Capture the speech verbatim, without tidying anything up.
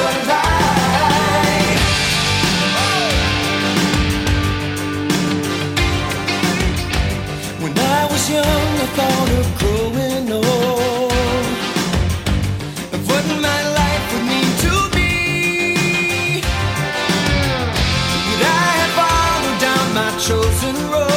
light. When I was young, I thought of growing old, of what my life would mean to me. But I had followed down my chosen road.